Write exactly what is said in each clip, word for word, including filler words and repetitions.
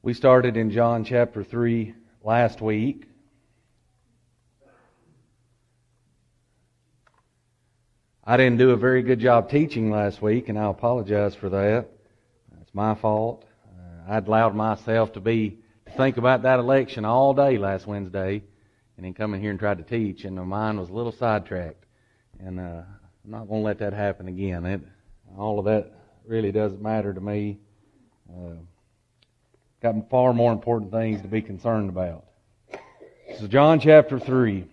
We started in John chapter three last week. I didn't do a very good job teaching last week, and I apologize for that. It's my fault. Uh, I'd allowed myself to be to think about that election all day last Wednesday, and then come in here and tried to teach, and my mind was a little sidetracked. And uh, I'm not going to let that happen again. It, all of that really doesn't matter to me. Uh, got far more important things to be concerned about. So John chapter three.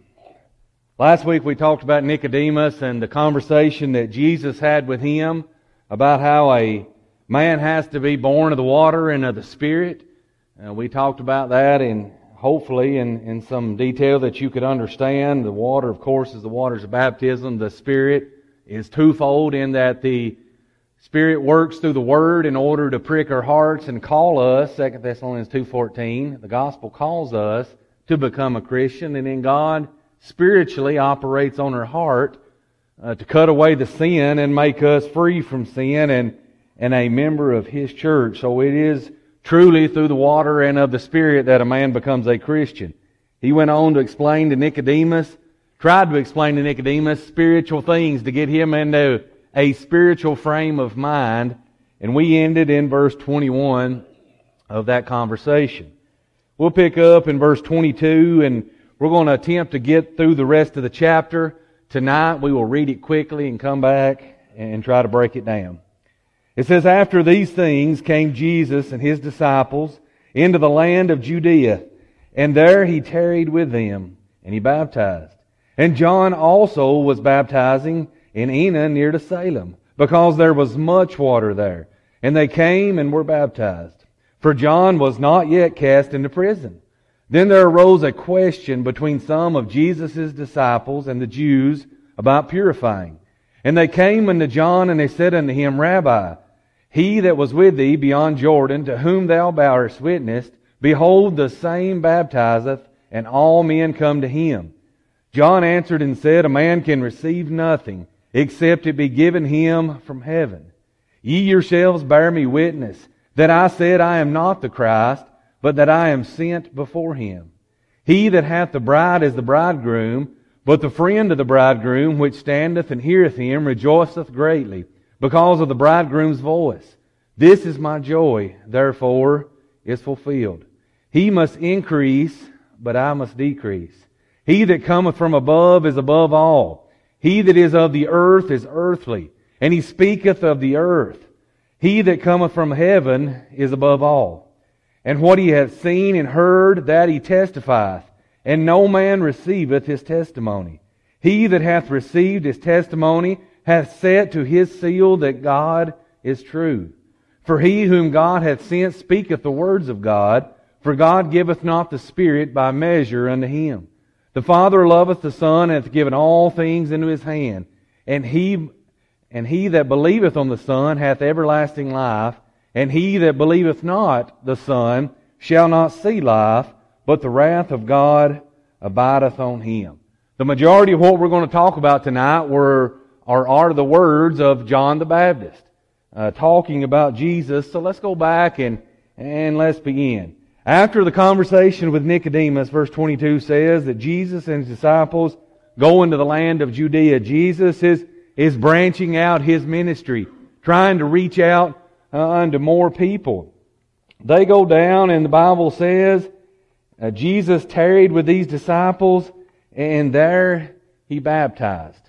Last week we talked about Nicodemus and the conversation that Jesus had with him about how a man has to be born of the water and of the Spirit. Uh, we talked about that in hopefully in, in some detail that you could understand. The water, of course, is the waters of baptism. The Spirit is twofold in that the Spirit works through the Word in order to prick our hearts and call us, Second Thessalonians two fourteen. The Gospel calls us to become a Christian, and then God spiritually operates on our heart uh, to cut away the sin and make us free from sin and, and a member of His church. So it is truly through the water and of the Spirit that a man becomes a Christian. He went on to explain to Nicodemus, tried to explain to Nicodemus spiritual things to get him into a spiritual frame of mind, and we ended in verse twenty-one of that conversation. We'll pick up in verse twenty-two, and we're going to attempt to get through the rest of the chapter. Tonight we will read it quickly and come back and try to break it down. It says, "After these things came Jesus and His disciples into the land of Judea, and there He tarried with them, and He baptized. And John also was baptizing in Enna near to Salem, because there was much water there. And they came and were baptized. For John was not yet cast into prison. Then there arose a question between some of Jesus' disciples and the Jews about purifying. And they came unto John, and they said unto him, Rabbi, he that was with thee beyond Jordan, to whom thou bearest witness, behold, the same baptizeth, and all men come to him. John answered and said, A man can receive nothing, except it be given him from heaven. Ye yourselves bear me witness, that I said, I am not the Christ, but that I am sent before him. He that hath the bride is the bridegroom, but the friend of the bridegroom, which standeth and heareth him, rejoiceth greatly, because of the bridegroom's voice. This is my joy, therefore is fulfilled. He must increase, but I must decrease. He that cometh from above is above all. He that is of the earth is earthly, and he speaketh of the earth. He that cometh from heaven is above all. And what he hath seen and heard, that he testifieth, and no man receiveth his testimony. He that hath received his testimony hath set to his seal that God is true. For he whom God hath sent speaketh the words of God, for God giveth not the Spirit by measure unto him. The Father loveth the Son, and hath given all things into His hand. And he, and he that believeth on the Son hath everlasting life, and he that believeth not the Son shall not see life, but the wrath of God abideth on him." The majority of what we're going to talk about tonight were, are, are the words of John the Baptist, uh, talking about Jesus. So let's go back and, and let's begin. After the conversation with Nicodemus, verse twenty-two says that Jesus and His disciples go into the land of Judea. Jesus is, is branching out His ministry, trying to reach out uh, unto more people. They go down, and the Bible says uh, Jesus tarried with these disciples, and there He baptized.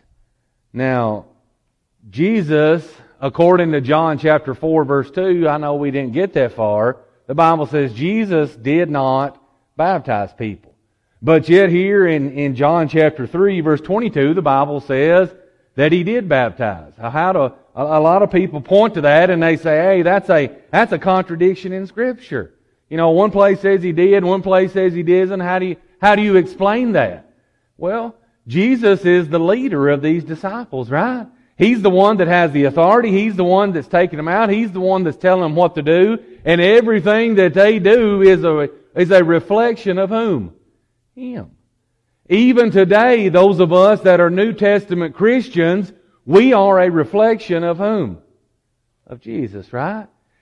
Now, Jesus, according to John chapter four, verse two, I know we didn't get that far. The Bible says Jesus did not baptize people. But yet here in, in John chapter three, verse twenty-two, the Bible says that He did baptize. How do, a, a lot of people point to that and they say, hey, that's a, that's a contradiction in Scripture. You know, one place says He did, one place says He didn't. How do you, how do you explain that? Well, Jesus is the leader of these disciples, right? He's the one that has the authority. He's the one that's taking them out. He's the one that's telling them what to do. And everything that they do is a, is a reflection of whom? Him. Even today, those of us that are New Testament Christians, we are a reflection of whom? Of Jesus, right?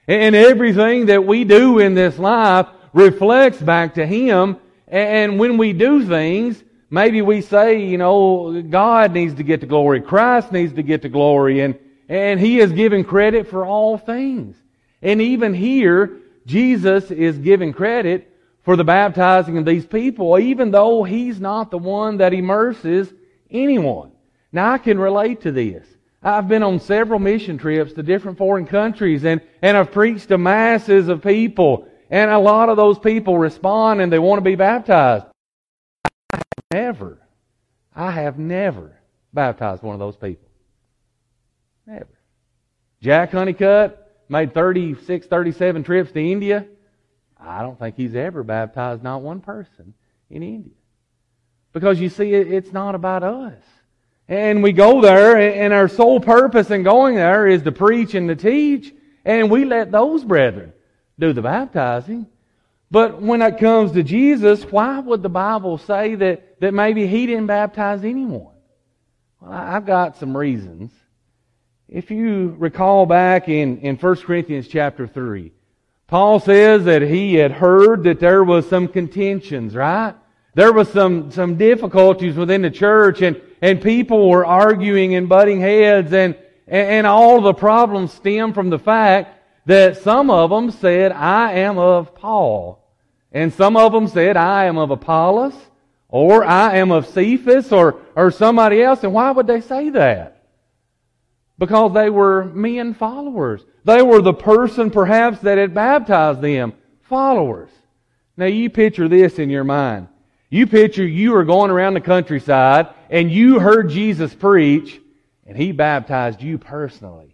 And everything that we do in this life reflects back to Him. And when we do things, maybe we say, you know, God needs to get the glory, Christ needs to get the glory, and, and He is given credit for all things. And even here, Jesus is given credit for the baptizing of these people, even though He's not the one that immerses anyone. Now, I can relate to this. I've been on several mission trips to different foreign countries, and, and I've preached to masses of people, and a lot of those people respond and they want to be baptized. I have never, I have never baptized one of those people. Never. Jack Honeycutt made thirty-six, thirty-seven trips to India. I don't think he's ever baptized not one person in India. Because you see, it's not about us. And we go there, and our sole purpose in going there is to preach and to teach, and we let those brethren do the baptizing. But when it comes to Jesus, why would the Bible say that, that maybe He didn't baptize anyone? Well, I've got some reasons. If you recall back in, in First Corinthians chapter three, Paul says that he had heard that there was some contentions, right? There was some, some difficulties within the church, and, and people were arguing and butting heads, and, and all the problems stem from the fact that some of them said, I am of Paul. And some of them said, I am of Apollos, or I am of Cephas, or, or somebody else. And why would they say that? Because they were men followers. They were the person perhaps that had baptized them, followers. Now you picture this in your mind. You picture you are going around the countryside and you heard Jesus preach and He baptized you personally.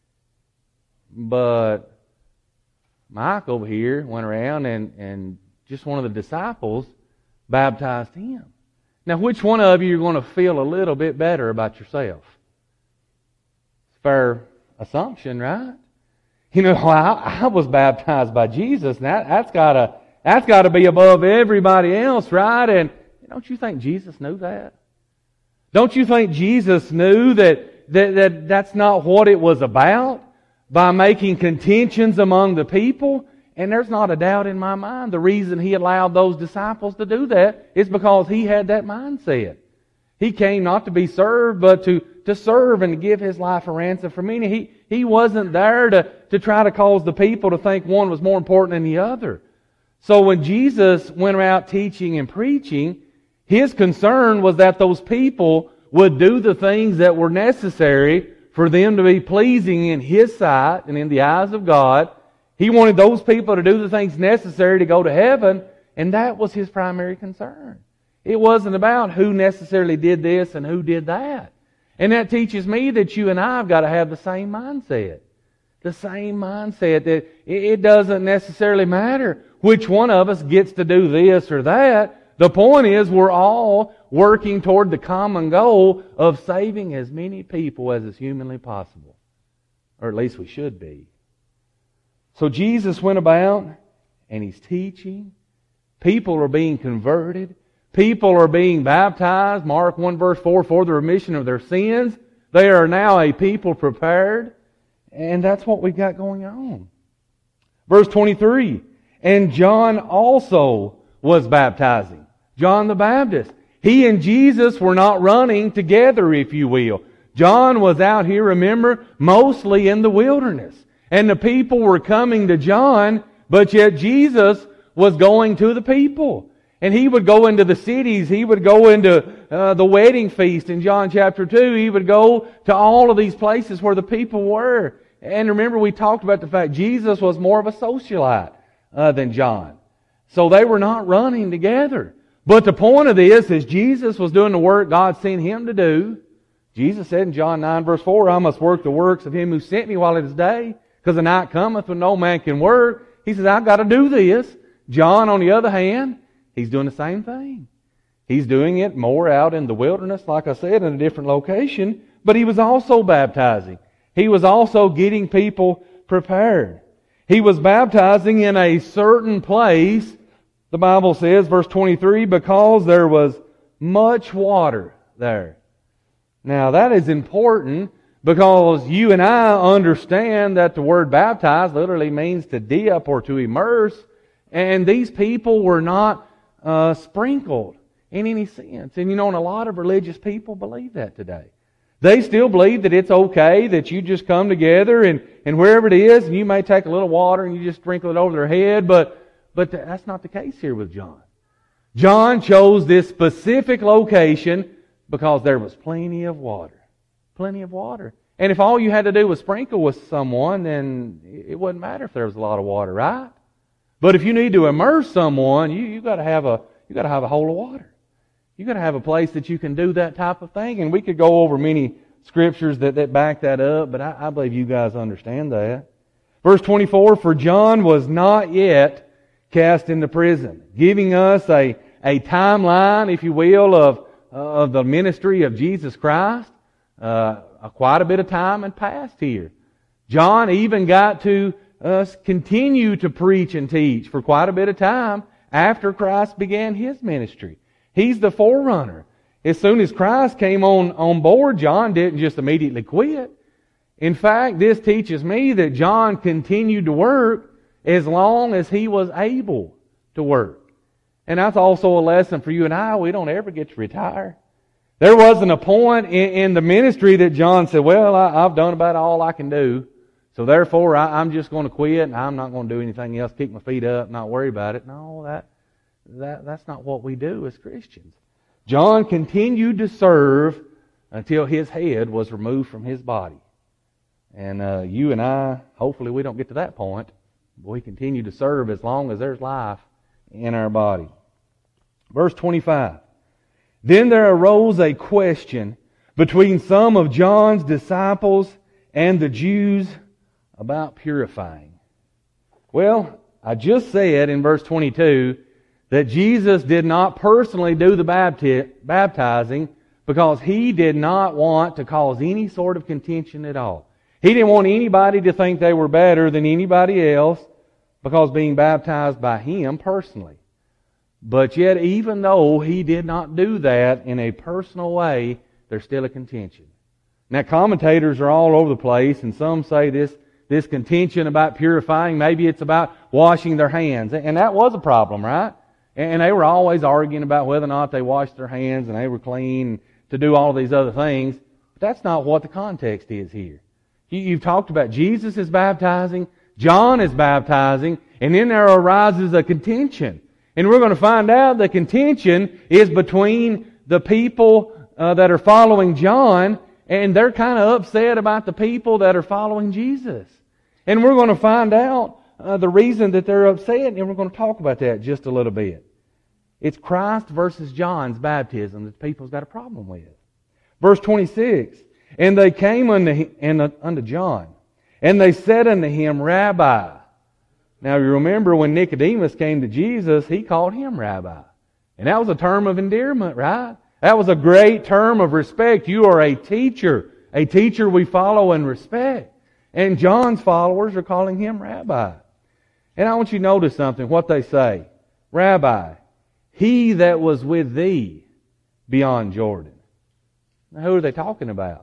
But Mike over here went around and, and just one of the disciples baptized him. Now which one of you are going to feel a little bit better about yourself? It's a fair assumption, right? You know, I, I was baptized by Jesus, and that, that's got to that's got to be above everybody else, right? And don't you think Jesus knew that? Don't you think Jesus knew that, that, that that's not what it was about? By making contentions among the people? And there's not a doubt in my mind the reason He allowed those disciples to do that is because He had that mindset. He came not to be served, but to, to serve and to give His life a ransom for many. He, he wasn't there to, to try to cause the people to think one was more important than the other. So when Jesus went out teaching and preaching, His concern was that those people would do the things that were necessary for them to be pleasing in His sight and in the eyes of God. He wanted those people to do the things necessary to go to heaven, and that was His primary concern. It wasn't about who necessarily did this and who did that. And that teaches me that you and I have got to have the same mindset. The same mindset that it doesn't necessarily matter which one of us gets to do this or that. The point is we're all working toward the common goal of saving as many people as is humanly possible. Or at least we should be. So Jesus went about and He's teaching. People are being converted. People are being baptized. Mark one verse four, for the remission of their sins. They are now a people prepared. And that's what we've got going on. Verse twenty-three, and John also was baptizing. John the Baptist. He and Jesus were not running together, if you will. John was out here, remember, mostly in the wilderness. And the people were coming to John, but yet Jesus was going to the people. And He would go into the cities. He would go into uh, the wedding feast in John chapter two. He would go to all of these places where the people were. And remember, we talked about the fact Jesus was more of a socialite uh, than John. So they were not running together. But the point of this is Jesus was doing the work God sent Him to do. Jesus said in John nine verse four, I must work the works of Him who sent me while it is day, because the night cometh when no man can work. He says, I've got to do this. John, on the other hand, he's doing the same thing. He's doing it more out in the wilderness, like I said, in a different location, but he was also baptizing. He was also getting people prepared. He was baptizing in a certain place, the Bible says, verse twenty-three, because there was much water there. Now that is important Because you and I understand that the word baptize literally means to dip or to immerse. And these people were not uh, sprinkled in any sense. And you know, and a lot of religious people believe that today. They still believe that it's okay that you just come together and, and wherever it is, and you may take a little water and you just sprinkle it over their head, but, but that's not the case here with John. John chose this specific location because there was plenty of water. Plenty of water. And if all you had to do was sprinkle with someone, then it wouldn't matter if there was a lot of water, right? But if you need to immerse someone, you, you gotta have a, you gotta have a hole of water. You got to have a place that you can do that type of thing. And we could go over many scriptures that, that back that up, but I, I believe you guys understand that. Verse twenty-four, for John was not yet cast into prison, giving us a, a timeline, if you will, of, of the ministry of Jesus Christ. Uh, quite a bit of time had passed here. John even got to uh, continue to preach and teach for quite a bit of time after Christ began His ministry. He's the forerunner. As soon as Christ came on, on board, John didn't just immediately quit. In fact, this teaches me that John continued to work as long as he was able to work. And that's also a lesson for you and I. We don't ever get to retire. There wasn't a point in, in the ministry that John said, well, I, I've done about all I can do, so therefore I, I'm just going to quit and I'm not going to do anything else, kick my feet up, not worry about it. No, that... That, that's not what we do as Christians. John continued to serve until his head was removed from his body. And uh, you and I, hopefully we don't get to that point, but we continue to serve as long as there's life in our body. Verse twenty-five. Then there arose a question between some of John's disciples and the Jews about purifying. Well, I just said in verse twenty-two that Jesus did not personally do the bapti- baptizing because He did not want to cause any sort of contention at all. He didn't want anybody to think they were better than anybody else because being baptized by Him personally. But yet, even though He did not do that in a personal way, there's still a contention. Now, commentators are all over the place, and some say this, this contention about purifying, maybe it's about washing their hands. And that was a problem, right? And they were always arguing about whether or not they washed their hands and they were clean to do all these other things. But that's not what the context is here. You've talked about Jesus is baptizing, John is baptizing, and then there arises a contention. And we're going to find out the contention is between the people uh, that are following John, and they're kind of upset about the people that are following Jesus. And we're going to find out uh, the reason that they're upset, and we're going to talk about that just a little bit. It's Christ versus John's baptism that the people's got a problem with. Verse twenty-six, and they came unto, him, unto John, and they said unto him, Rabbi. Now you remember when Nicodemus came to Jesus, he called him Rabbi. And that was a term of endearment, right? That was a great term of respect. You are a teacher. A teacher we follow and respect. And John's followers are calling him Rabbi. And I want you to notice something, what they say. Rabbi, He that was with thee beyond Jordan. Now who are they talking about?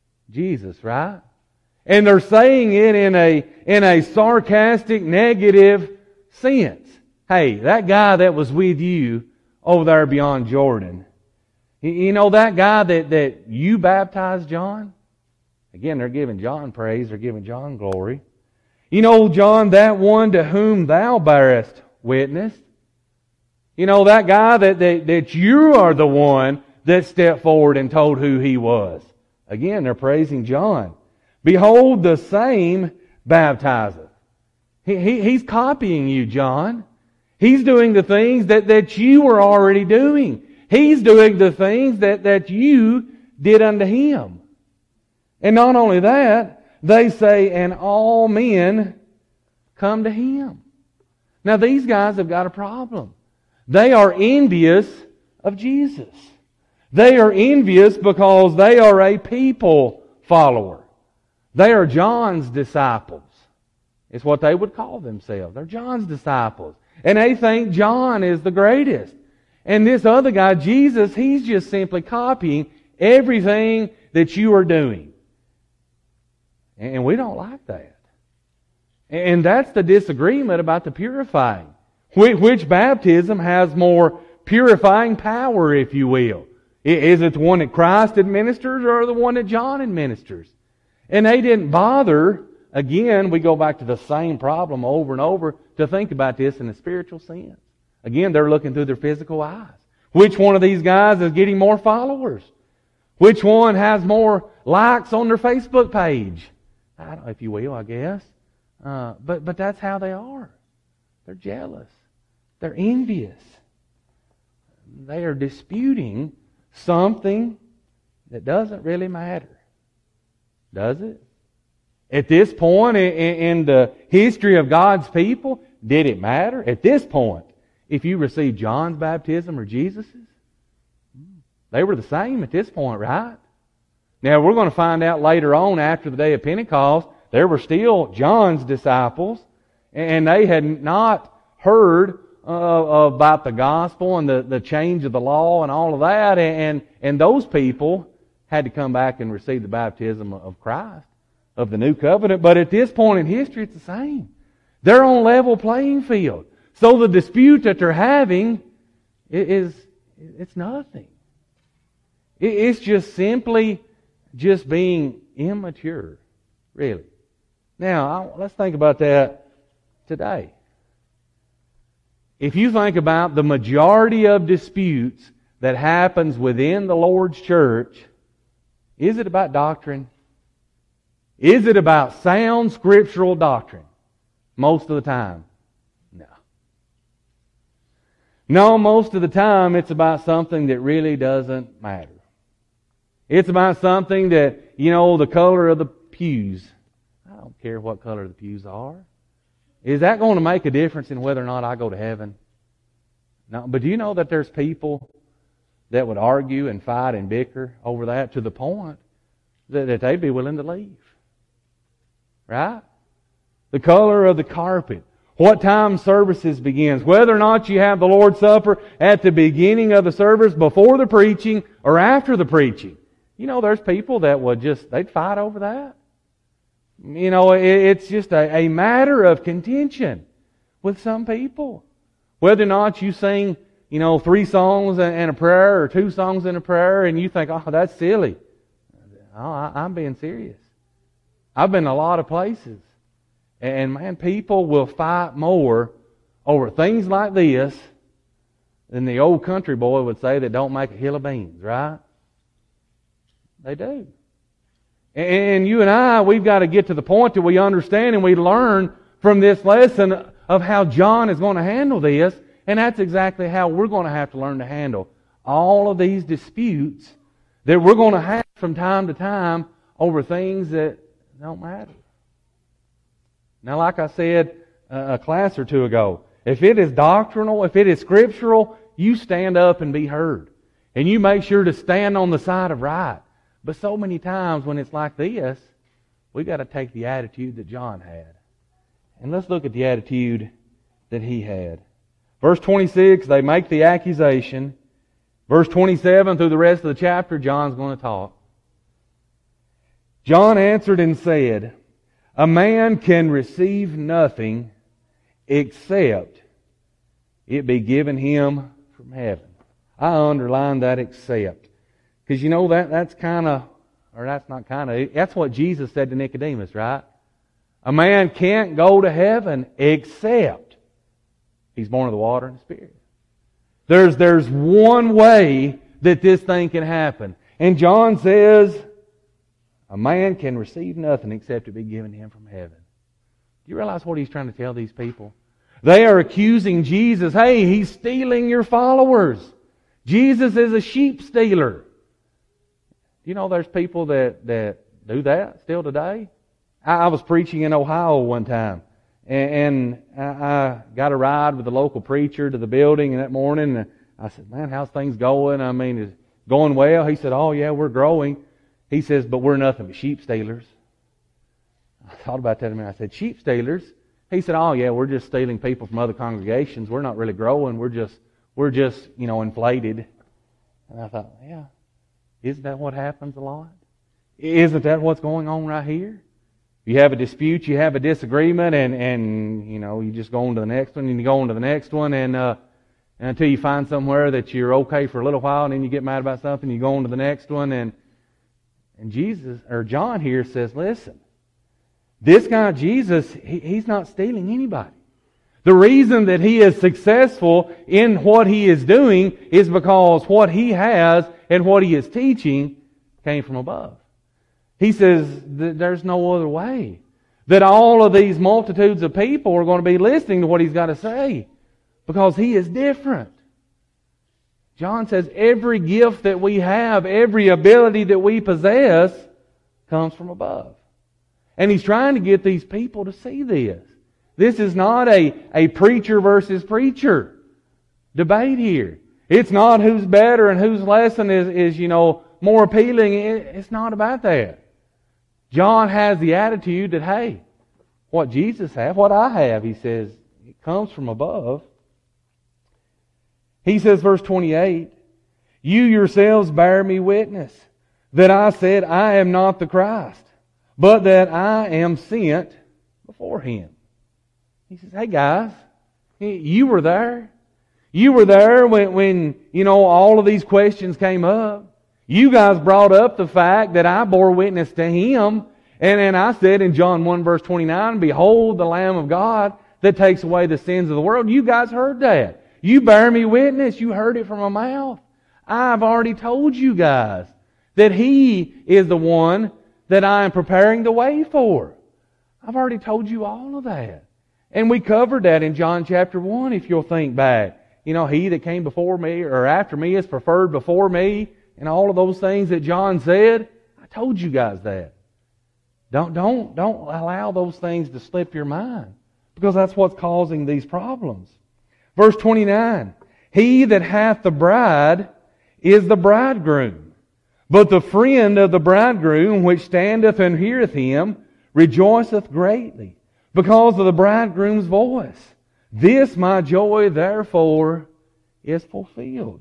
Jesus, right? And they're saying it in a, in a sarcastic, negative sense. Hey, that guy that was with you over there beyond Jordan. You know that guy that, that you baptized, John? Again, they're giving John praise. They're giving John glory. You know, John, that one to whom thou bearest witness. You know, that guy that, that, that you are the one that stepped forward and told who he was. Again, they're praising John. Behold, the same baptizeth. He, he, he's copying you, John. He's doing the things that, that you were already doing. He's doing the things that, that you did unto him. And not only that, they say, and all men come to him. Now these guys have got a problem. They are envious of Jesus. They are envious because they are a people follower. They are John's disciples. It's what they would call themselves. They're John's disciples. And they think John is the greatest. And this other guy, Jesus, he's just simply copying everything that you are doing. And we don't like that. And that's the disagreement about the purifying. Which baptism has more purifying power, if you will? Is it the one that Christ administers or the one that John administers? And they didn't bother, again, we go back to the same problem over and over, to think about this in a spiritual sense. Again, they're looking through their physical eyes. Which one of these guys is getting more followers? Which one has more likes on their Facebook page? I don't know, if you will, I guess. Uh, but, but that's how they are. They're jealous. They're envious. They are disputing something that doesn't really matter. Does it? At this point in, in the history of God's people, did it matter? At this point, if you received John's baptism or Jesus's, they were the same at this point, right? Now, we're going to find out later on, after the day of Pentecost, there were still John's disciples, and they had not heard uh, about the gospel and the, the change of the law and all of that, and, and those people had to come back and receive the baptism of Christ, of the new covenant. But at this point in history, it's the same. They're on level playing field. So the dispute that they're having is, it's nothing. It's just simply just being immature, really. Now, let's think about that today. If you think about the majority of disputes that happens within the Lord's church, is it about doctrine? Is it about sound scriptural doctrine? Most of the time, no. No, most of the time it's about something that really doesn't matter. It's about something that, you know, the color of the pews. I don't care what color the pews are. Is that going to make a difference in whether or not I go to heaven? No. But do you know that there's people that would argue and fight and bicker over that to the point that, that they'd be willing to leave? Right? The color of the carpet. What time services begins. Whether or not you have the Lord's Supper at the beginning of the service, before the preaching, or after the preaching. You know, there's people that would just, they'd fight over that. You know, it's just a, a matter of contention with some people. Whether or not you sing, you know, three songs and a prayer or two songs and a prayer and you think, oh, that's silly. Oh, I, I'm being serious. I've been a lot of places. And man, people will fight more over things like this than the old country boy would say that don't make a hill of beans, right? They do. And you and I, we've got to get to the point that we understand and we learn from this lesson of how John is going to handle this. And that's exactly how we're going to have to learn to handle all of these disputes that we're going to have from time to time over things that don't matter. Now, like I said a class or two ago, if it is doctrinal, if it is scriptural, you stand up and be heard. And you make sure to stand on the side of right. But so many times when it's like this, we've got to take the attitude that John had. And let's look at the attitude that he had. Verse twenty-six, they make the accusation. Verse twenty-seven, through the rest of the chapter, John's going to talk. John answered and said, a man can receive nothing except it be given him from heaven. I underline that except. Because you know that that's kind of, or that's not kind of, that's what Jesus said to Nicodemus, right? A man can't go to heaven except he's born of the water and the Spirit. There's, there's one way that this thing can happen. And John says, a man can receive nothing except it be given him from heaven. Do you realize what he's trying to tell these people? They are accusing Jesus, hey, he's stealing your followers. Jesus is a sheep stealer. You know, there's people that, that do that still today. I, I was preaching in Ohio one time, and, and I, I got a ride with the local preacher to the building that morning, and I said, man, how's things going? I mean, is it going well? He said, oh yeah, we're growing. He says, but we're nothing but sheep stealers. I thought about that a minute. I said, sheep stealers? He said, oh yeah, we're just stealing people from other congregations. We're not really growing. We're just, we're just, you know, inflated. And I thought, yeah. Isn't that what happens a lot? Isn't that what's going on right here? If you have a dispute, you have a disagreement, and, and you know, you just go on to the next one, and you go on to the next one, and, uh, and until you find somewhere that you're okay for a little while, and then you get mad about something, you go on to the next one, and and Jesus, or John here says, listen, this guy Jesus, he, he's not stealing anybody. The reason that he is successful in what he is doing is because what he has and what he is teaching came from above. He says that there's no other way. That all of these multitudes of people are going to be listening to what he's got to say. Because he is different. John says every gift that we have, every ability that we possess, comes from above. And he's trying to get these people to see this. This is not a, a preacher versus preacher debate here. It's not who's better and whose lesson is, is you know, more appealing. It, it's not about that. John has the attitude that, hey, what Jesus has, what I have, he says, it comes from above. He says, verse twenty-eight, you yourselves bear me witness that I said I am not the Christ, but that I am sent before Him. He says, hey guys, you were there. You were there when, when, you know, all of these questions came up. You guys brought up the fact that I bore witness to Him. And then I said in John one verse twenty-nine, behold the Lamb of God that takes away the sins of the world. You guys heard that. You bear me witness. You heard it from my mouth. I've already told you guys that He is the one that I am preparing the way for. I've already told you all of that. And we covered that in John chapter one, if you'll think back. You know, He that came before me or after me is preferred before me. And all of those things that John said. I told you guys that. Don't, don't, don't allow those things to slip your mind. Because that's what's causing these problems. Verse twenty-nine, he that hath the bride is the bridegroom. But the friend of the bridegroom which standeth and heareth him rejoiceth greatly because of the bridegroom's voice. This my joy therefore is fulfilled.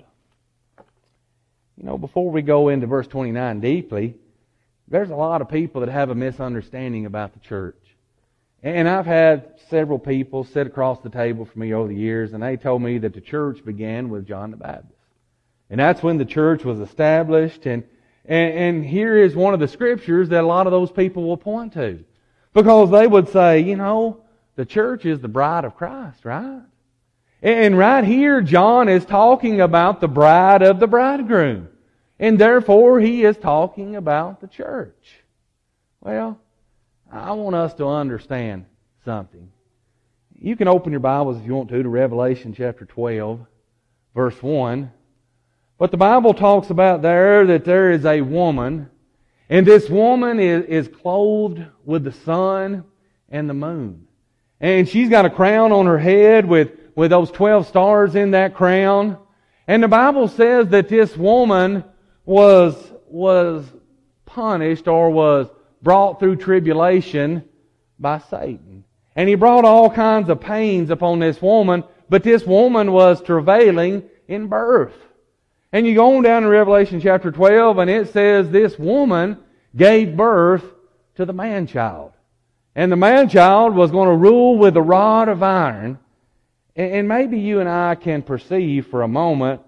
You know, before we go into verse twenty-nine deeply, there's a lot of people that have a misunderstanding about the church. And I've had several people sit across the table from me over the years, and they told me that the church began with John the Baptist. And that's when the church was established. And, and, and here is one of the scriptures that a lot of those people will point to. Because they would say, you know, the church is the bride of Christ, right? And right here, John is talking about the bride of the bridegroom. And therefore, he is talking about the church. Well, I want us to understand something. You can open your Bibles if you want to, to Revelation chapter twelve, verse one. But the Bible talks about there that there is a woman, and this woman is, is clothed with the sun and the moon. And she's got a crown on her head with, with those twelve stars in that crown. And the Bible says that this woman was, was punished or was brought through tribulation by Satan. And he brought all kinds of pains upon this woman, but this woman was travailing in birth. And you go on down to Revelation chapter twelve, and it says this woman gave birth to the man-child. And the man-child was going to rule with a rod of iron. And maybe you and I can perceive for a moment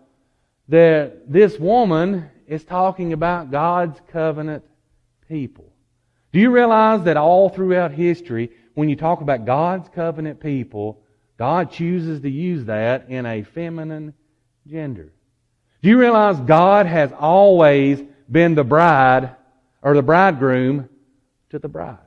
that this woman is talking about God's covenant people. Do you realize that all throughout history, when you talk about God's covenant people, God chooses to use that in a feminine gender? Do you realize God has always been the bride or the bridegroom to the bride?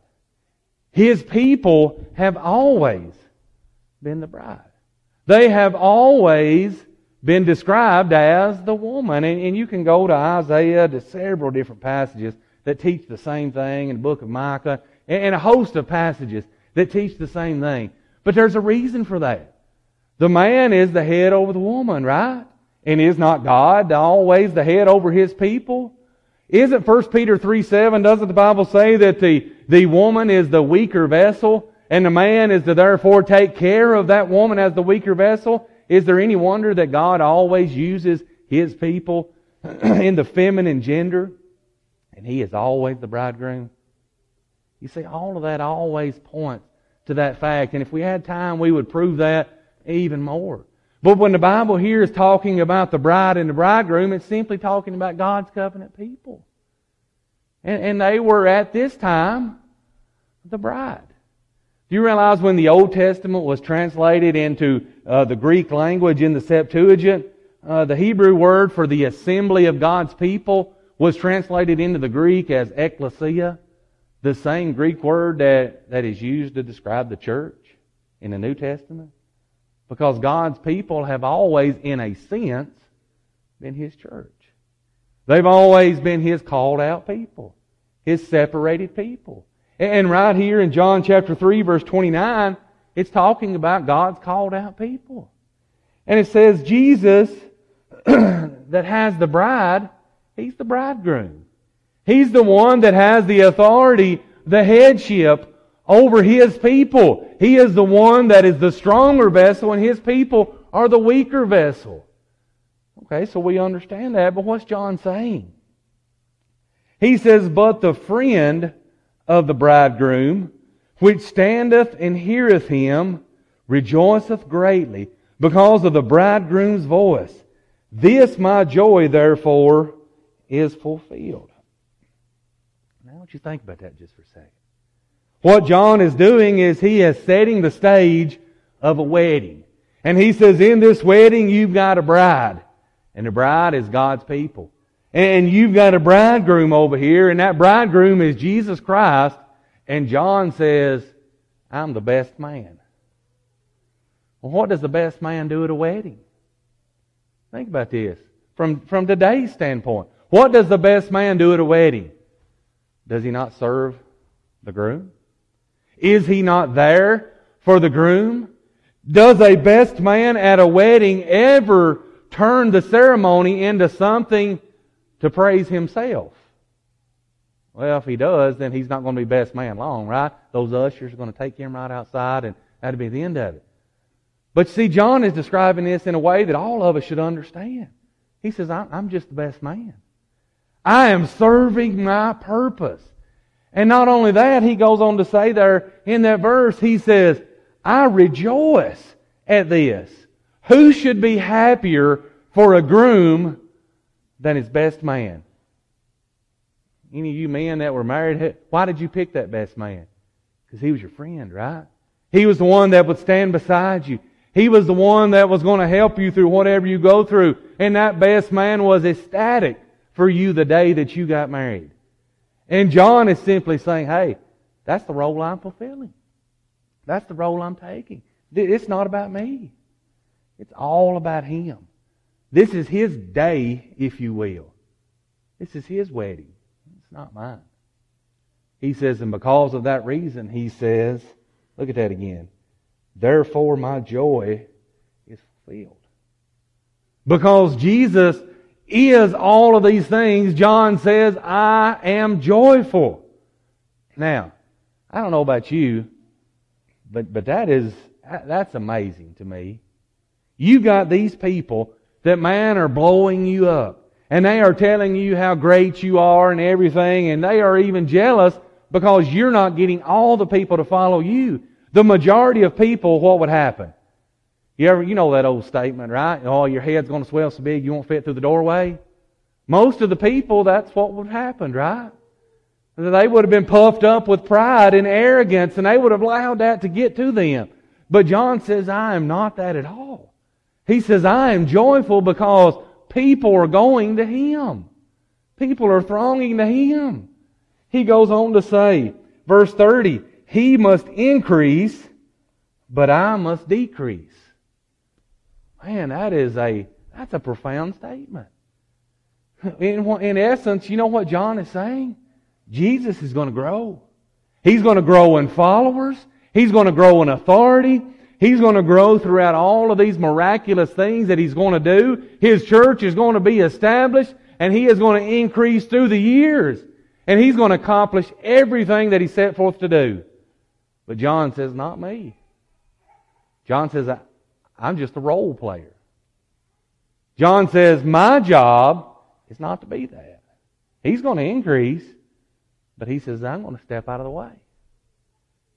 His people have always been the bride. They have always been described as the woman. And, and you can go to Isaiah, to several different passages that teach the same thing, in the book of Micah, and, and a host of passages that teach the same thing. But there's a reason for that. The man is the head over the woman, right? And is not God always the head over His people? Isn't First Peter three seven, doesn't the Bible say that the, the woman is the weaker vessel, and the man is to therefore take care of that woman as the weaker vessel? Is there any wonder that God always uses His people in the feminine gender? And He is always the bridegroom? You see, all of that always points to that fact. And if we had time, we would prove that even more. But when the Bible here is talking about the bride and the bridegroom, it's simply talking about God's covenant people. And, and they were at this time the bride. Do you realize when the Old Testament was translated into uh, the Greek language in the Septuagint, uh, the Hebrew word for the assembly of God's people was translated into the Greek as ekklesia, the same Greek word that, that is used to describe the church in the New Testament? Because God's people have always, in a sense, been His church. They've always been His called out people, His separated people. And right here in John chapter three, verse twenty-nine, it's talking about God's called out people. And it says Jesus that has the bride, He's the bridegroom. He's the one that has the authority, the headship over His people. He is the one that is the stronger vessel, and His people are the weaker vessel. Okay, so we understand that, but what's John saying? He says, "But the friend of the bridegroom, which standeth and heareth him, rejoiceth greatly because of the bridegroom's voice. This my joy, therefore, is fulfilled." Now, I want you to think about that just for a second. What John is doing is he is setting the stage of a wedding. And he says, in this wedding, you've got a bride. And the bride is God's people. And you've got a bridegroom over here, and that bridegroom is Jesus Christ. And John says, I'm the best man. Well, what does the best man do at a wedding? Think about this. From, from today's standpoint, what does the best man do at a wedding? Does he not serve the groom? Is he not there for the groom? Does a best man at a wedding ever turn the ceremony into something to praise himself? Well, if he does, then he's not going to be best man long, right? Those ushers are going to take him right outside, and that'll be the end of it. But see, John is describing this in a way that all of us should understand. He says, I'm just the best man. I am serving my purpose. And not only that, he goes on to say there in that verse, he says, I rejoice at this. Who should be happier for a groom than his best man? Any of you men that were married, why did you pick that best man? Because he was your friend, right? He was the one that would stand beside you. He was the one that was going to help you through whatever you go through. And that best man was ecstatic for you the day that you got married. And John is simply saying, hey, that's the role I'm fulfilling. That's the role I'm taking. It's not about me. It's all about Him. This is His day, if you will. This is His wedding. It's not mine. He says, and because of that reason, He says, look at that again. Therefore my joy is fulfilled. Because Jesus is all of these things, John says, I am joyful. Now, I don't know about you, but, but that is, that's amazing to me. You got these people that, man, are blowing you up. And they are telling you how great you are and everything, and they are even jealous because you're not getting all the people to follow you. The majority of people, what would happen? You ever, you know that old statement, right? Oh, your head's going to swell so big you won't fit through the doorway. Most of the people, that's what would happen, right? They would have been puffed up with pride and arrogance, and they would have allowed that to get to them. But John says, I am not that at all. He says, I am joyful because people are going to Him. People are thronging to Him. He goes on to say, verse thirty, He must increase, but I must decrease. Man, that is a, that's a profound statement. In, in essence, you know what John is saying? Jesus is going to grow. He's going to grow in followers. He's going to grow in authority. He's going to grow throughout all of these miraculous things that He's going to do. His church is going to be established, and He is going to increase through the years. And He's going to accomplish everything that He set forth to do. But John says, not me. John says, I'm just a role player. John says, my job is not to be that. He's going to increase, but He says, I'm going to step out of the way.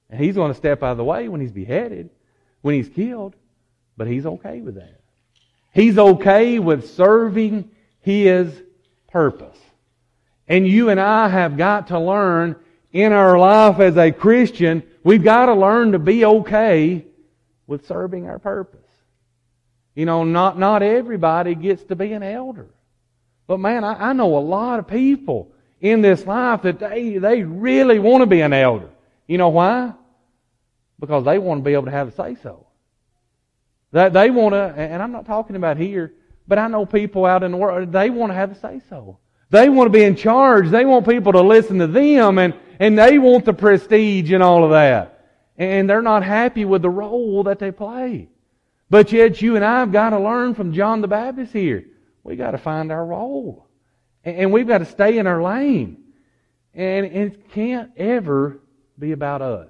And he's going to step out of the way when he's beheaded, when he's killed. But he's okay with that. He's okay with serving his purpose. And you and I have got to learn in our life as a Christian, we've got to learn to be okay with serving our purpose. You know, not, not everybody gets to be an elder. But man, I, I know a lot of people in this life that they, they really want to be an elder. You know why? Because they want to be able to have a say-so. That they want to, and I'm not talking about here, but I know people out in the world, they want to have a say-so. They want to be in charge. They want people to listen to them, and, and they want the prestige and all of that. And they're not happy with the role that they play. But yet you and I have got to learn from John the Baptist here. We've got to find our role. And we've got to stay in our lane. And it can't ever be about us.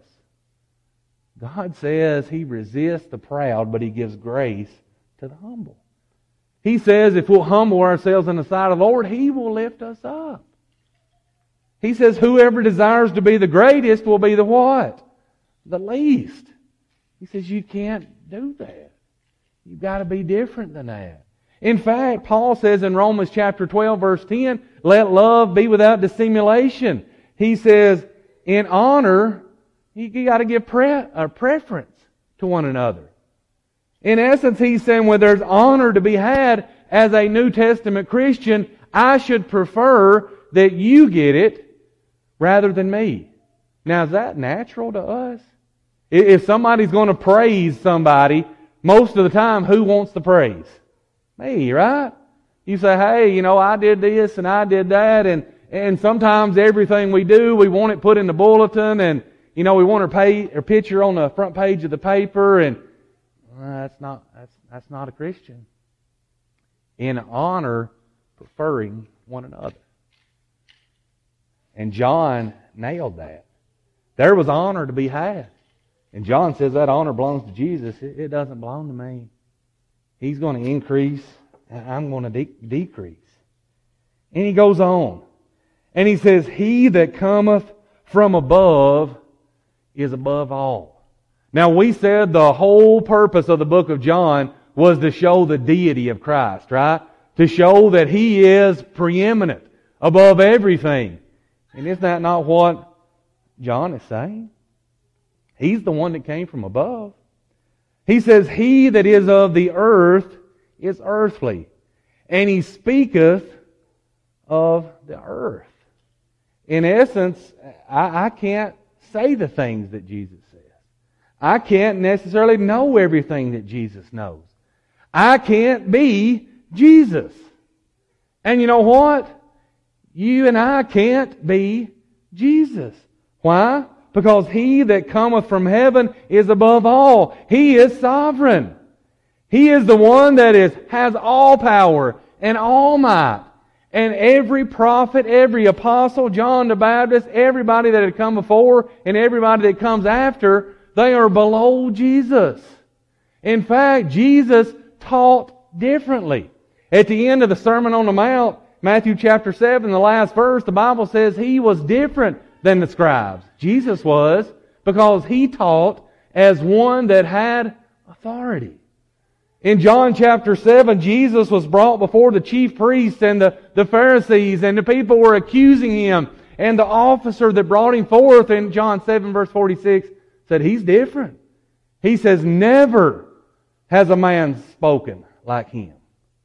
God says He resists the proud, but He gives grace to the humble. He says if we'll humble ourselves in the sight of the Lord, He will lift us up. He says whoever desires to be the greatest will be the what? The least. He says you can't do that. You've got to be different than that. In fact, Paul says in Romans chapter twelve, verse ten, let love be without dissimulation. He says, in honor, you got to give pre- a preference to one another. In essence, he's saying when there's honor to be had as a New Testament Christian, I should prefer that you get it rather than me. Now, is that natural to us? If somebody's going to praise somebody, most of the time, who wants the praise? Me, right? You say, hey, you know, I did this and I did that, and, and sometimes everything we do, we want it put in the bulletin, and, you know, we want our, pay, our picture on the front page of the paper, and well, that's not that's that's not a Christian. In honor, preferring one another. And John nailed that. There was honor to be had. And John says that honor belongs to Jesus. It, it doesn't belong to me. He's going to increase, and I'm going to de- decrease. And he goes on. And he says, he that cometh from above is above all. Now, we said the whole purpose of the book of John was to show the deity of Christ, right? To show that He is preeminent above everything. And isn't that not what John is saying? He's the one that came from above. He says, he that is of the earth is earthly, and he speaketh of the earth. In essence, I, I can't say the things that Jesus says. I can't necessarily know everything that Jesus knows. I can't be Jesus. And you know what? You and I can't be Jesus. Why? Because He that cometh from heaven is above all. He is sovereign. He is the one that is has all power and all might. And every prophet, every apostle, John the Baptist, everybody that had come before and everybody that comes after, they are below Jesus. In fact, Jesus taught differently. At the end of the Sermon on the Mount, Matthew chapter seven, the last verse, the Bible says He was different than the scribes. Jesus was, because He taught as one that had authority. In John chapter seven, Jesus was brought before the chief priests and the, the Pharisees, and the people were accusing Him. And the officer that brought Him forth in John seven verse forty-six said, He's different. He says, never has a man spoken like Him.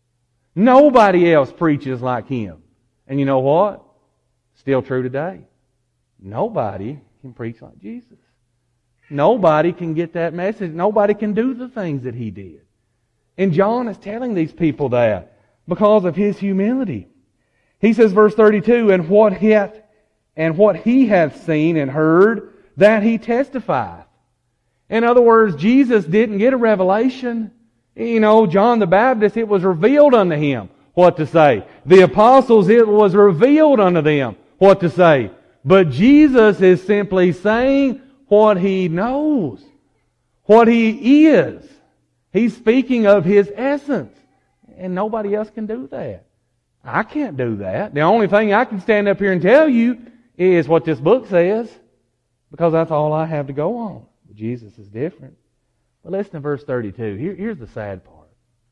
Nobody else preaches like Him. And you know what? Still true today. Nobody can preach like Jesus. Nobody can get that message. Nobody can do the things that He did. And John is telling these people that because of his humility. He says, verse thirty-two, and what hath and what he hath seen and heard, that he testifieth. In other words, Jesus didn't get a revelation. You know, John the Baptist, it was revealed unto him what to say. The apostles, it was revealed unto them what to say. But Jesus is simply saying what He knows, what He is. He's speaking of His essence. And nobody else can do that. I can't do that. The only thing I can stand up here and tell you is what this book says. because that's all I have to go on. But Jesus is different. But listen to verse thirty-two. Here, here's the sad part.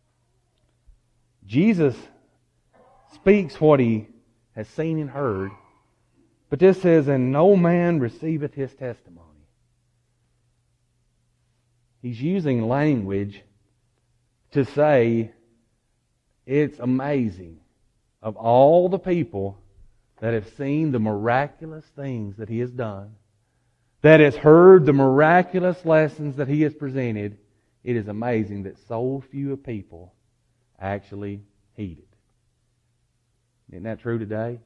Jesus speaks what he has seen and heard, but this says, and no man receiveth his testimony. He's using language to say it's amazing of all the people that have seen the miraculous things that he has done, that has heard the miraculous lessons that he has presented, it is amazing that so few people actually heed it. Isn't that true today?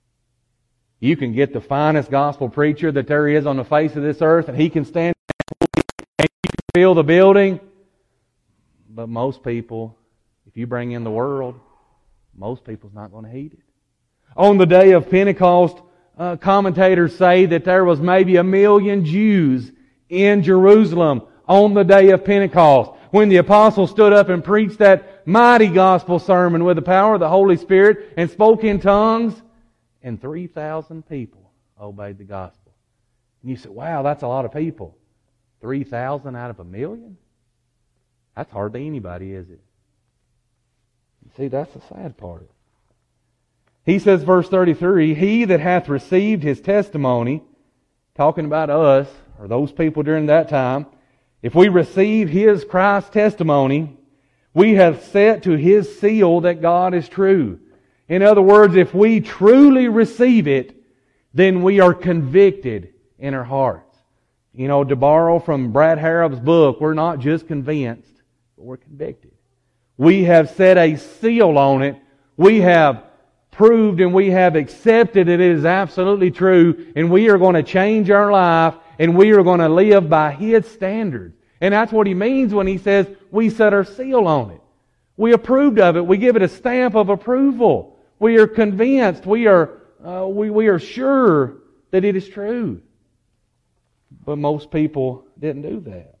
You can get the finest gospel preacher that there is on the face of this earth, and he can stand and you can fill the building. But most people, if you bring in the world, most people's not going to heed it. On the day of Pentecost, uh, commentators say that there was maybe a million Jews in Jerusalem on the day of Pentecost, when the apostles stood up and preached that mighty gospel sermon with the power of the Holy Spirit and spoke in tongues, and three thousand people obeyed the gospel. And you say, wow, that's a lot of people. three thousand out of a million? That's hardly anybody, is it? See, that's the sad part. He says, verse thirty-three, he that hath received his testimony, talking about us, or those people during that time, if we receive his Christ's testimony, we have set to his seal that God is true. In other words, if we truly receive it, then we are convicted in our hearts. You know, to borrow from Brad Harrell's book, we're not just convinced, but we're convicted. We have set a seal on it. We have proved and we have accepted that it is absolutely true, and we are going to change our life, and we are going to live by his standards. And that's what he means when he says we set our seal on it. We approved of it. We give it a stamp of approval. We are convinced. We are uh, we we are sure that it is true. But most people didn't do that.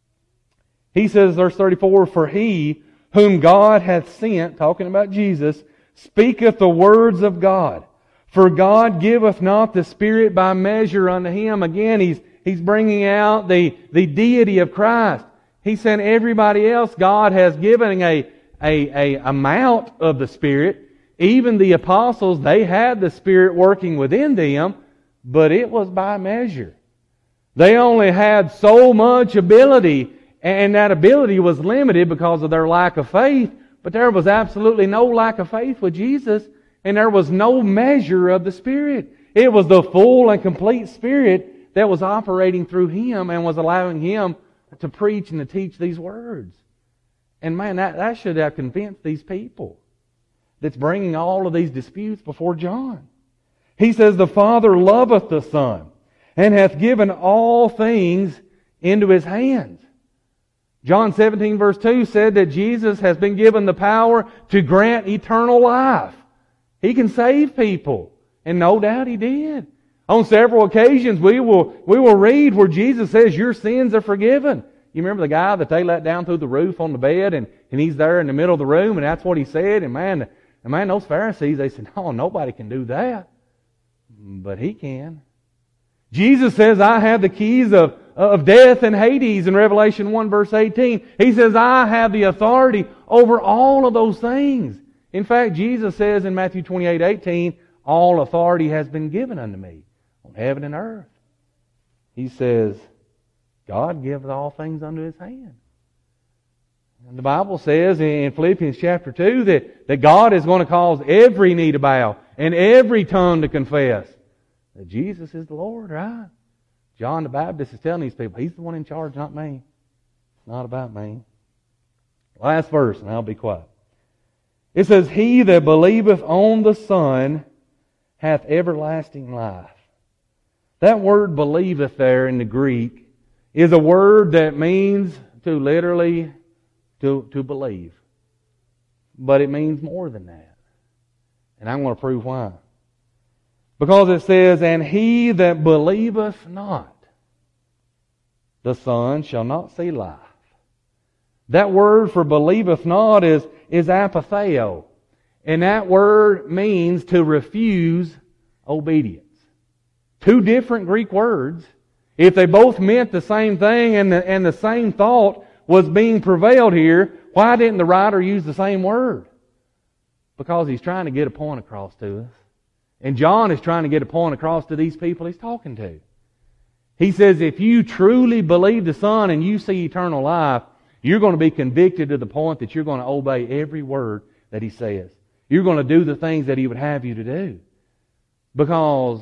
He says, verse thirty-four, for he whom God hath sent, talking about Jesus, speaketh the words of God. For God giveth not the Spirit by measure unto him. Again, he's he's bringing out the, the deity of Christ. He said everybody else, God has given a, a, a amount of the Spirit. Even the apostles, they had the Spirit working within them, but it was by measure. They only had so much ability, and that ability was limited because of their lack of faith. But there was absolutely no lack of faith with Jesus, and there was no measure of the Spirit. It was the full and complete Spirit that was operating through Him and was allowing Him to preach and to teach these words. And man, that, that should have convinced these people that's bringing all of these disputes before John. He says, the Father loveth the Son, and hath given all things into His hands. John seventeen verse two said that Jesus has been given the power to grant eternal life. He can save people. And no doubt He did. On several occasions we will we will read where Jesus says, your sins are forgiven. You remember the guy that they let down through the roof on the bed, and, and he's there in the middle of the room, and that's what he said. And man, and man, those Pharisees, they said, no, nobody can do that. But He can. Jesus says, I have the keys of, of death and Hades in Revelation one verse eighteen. He says, I have the authority over all of those things. In fact, Jesus says in Matthew twenty-eight eighteen, all authority has been given unto me on heaven and earth. He says, God giveth all things unto His hand. And the Bible says in Philippians chapter two that, that God is going to cause every knee to bow and every tongue to confess that Jesus is the Lord, right? John the Baptist is telling these people, He's the one in charge, not me. It's not about me. Last verse, and I'll be quiet. It says, he that believeth on the Son hath everlasting life. That word believeth there in the Greek is a word that means to literally to, to believe. But it means more than that. And I'm going to prove why. Because it says, and he that believeth not the Son shall not see life. That word for believeth not is, is apatheo. And that word means to refuse obedience. Two different Greek words. If they both meant the same thing and the, and the same thought was being prevailed here, why didn't the writer use the same word? Because he's trying to get a point across to us. And John is trying to get a point across to these people he's talking to. He says, if you truly believe the Son and you see eternal life, you're going to be convicted to the point that you're going to obey every word that He says. You're going to do the things that He would have you to do. Because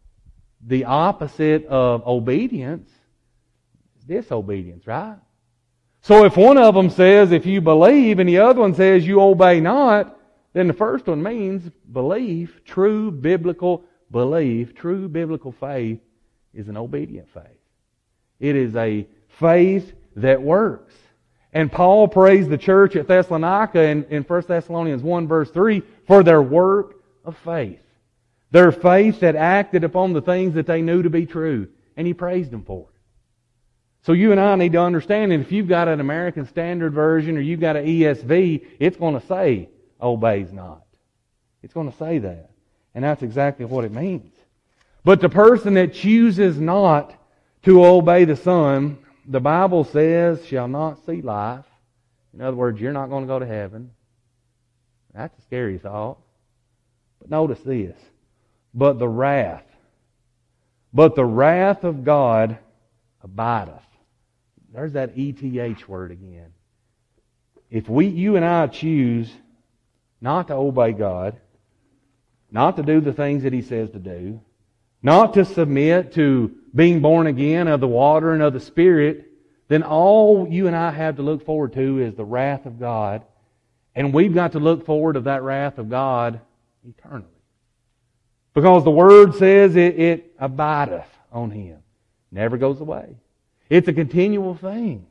the opposite of obedience is disobedience, right? So if one of them says, if you believe, and the other one says, you obey not, then the first one means belief, true biblical belief, true biblical faith is an obedient faith. It is a faith that works. And Paul praised the church at Thessalonica in, in First Thessalonians one verse three for their work of faith. Their faith that acted upon the things that they knew to be true. And he praised them for it. So you and I need to understand that if you've got an American Standard Version or you've got an E S V, it's going to say, obeys not. It's going to say that. And that's exactly what it means. But the person that chooses not to obey the Son, the Bible says, shall not see life. In other words, you're not going to go to heaven. That's a scary thought. But notice this. But the wrath. But the wrath of God abideth. There's that E T H word again. If we, you and I choose not to obey God, not to do the things that He says to do, not to submit to being born again of the water and of the Spirit, then all you and I have to look forward to is the wrath of God. And we've got to look forward to that wrath of God eternally. Because the Word says it, it abideth on Him. Never goes away. It's a continual thing.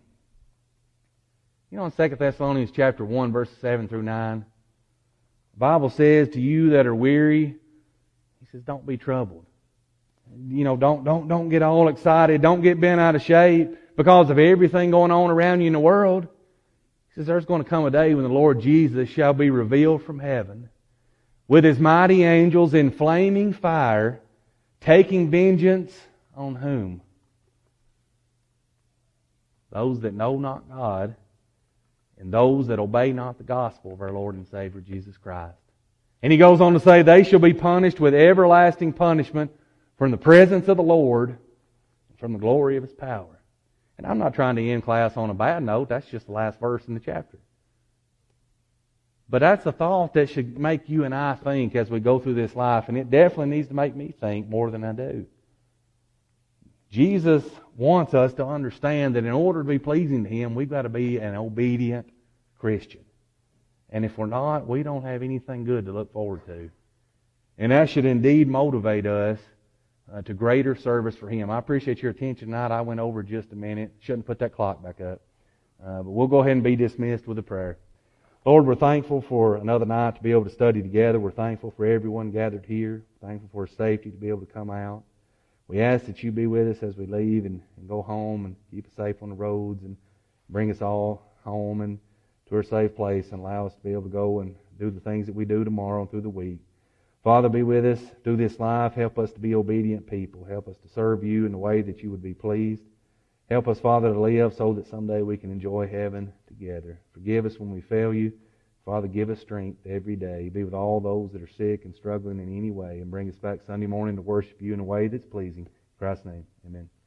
You know, in Second Thessalonians chapter one, verses seven through nine, the Bible says, to you that are weary, He says, don't be troubled. You know, don't, don't, don't get all excited. Don't get bent out of shape because of everything going on around you in the world. He says, there's going to come a day when the Lord Jesus shall be revealed from heaven with His mighty angels in flaming fire, taking vengeance on whom? Those that know not God and those that obey not the gospel of our Lord and Savior Jesus Christ. And He goes on to say, they shall be punished with everlasting punishment from the presence of the Lord and from the glory of His power. And I'm not trying to end class on a bad note. That's just the last verse in the chapter. But that's a thought that should make you and I think as we go through this life. And it definitely needs to make me think more than I do. Jesus wants us to understand that in order to be pleasing to Him, we've got to be an obedient Christian. And if we're not, we don't have anything good to look forward to. And that should indeed motivate us uh, to greater service for Him. I appreciate your attention tonight. I went over just a minute. Shouldn't put that clock back up. Uh, but we'll go ahead and be dismissed with a prayer. Lord, we're thankful for another night to be able to study together. We're thankful for everyone gathered here. Thankful for safety to be able to come out. We ask that You be with us as we leave and, and go home and keep us safe on the roads and bring us all home and to our safe place and allow us to be able to go and do the things that we do tomorrow and through the week. Father, be with us through this life. Help us to be obedient people. Help us to serve You in the way that You would be pleased. Help us, Father, to live so that someday we can enjoy heaven together. Forgive us when we fail You. Father, give us strength every day. Be with all those that are sick and struggling in any way, and bring us back Sunday morning to worship You in a way that's pleasing. In Christ's name, amen.